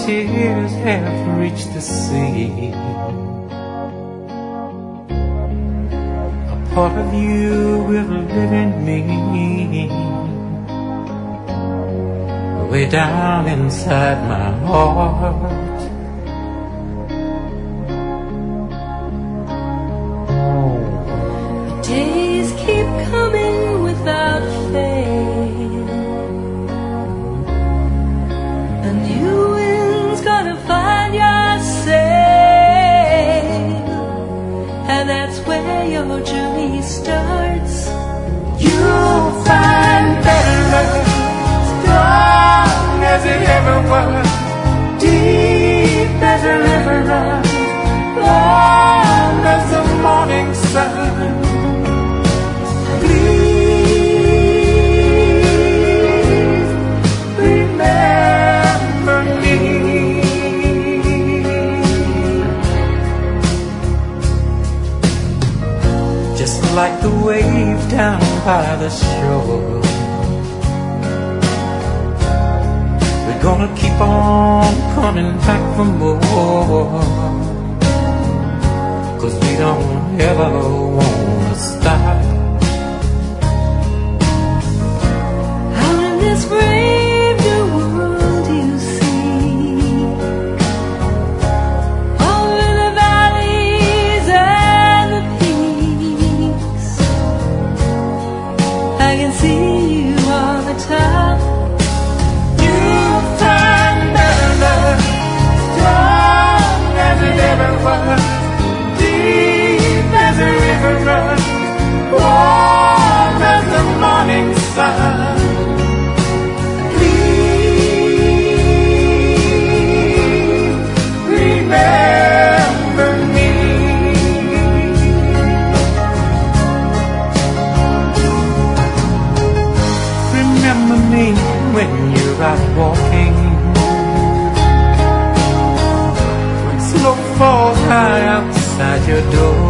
tears have reached the sea. A part of you will live in me, way down inside my heart. Days keep coming without fail, a new wind's gonna find your sail, and that's where your journey starts. You'll find better love, strong as it ever was, deep as a river runs, warm as the morning sun. Please remember me. Just like the wave down by the shore, we're gonna keep on coming back for more, 'cause we don't ever wanna stop. Out in this brave new world you see, over the valleys and the peaks, I can see you on the top. You'll find better love, strong as it ever was, deep as a river runs, warm as the morning sun. Please remember me. Remember me when you're out walking, when snow falls high outside your door,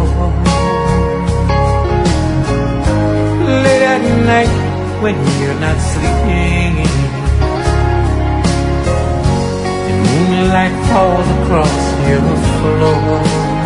late at night when you're not sleeping, and moonlight falls across your floor.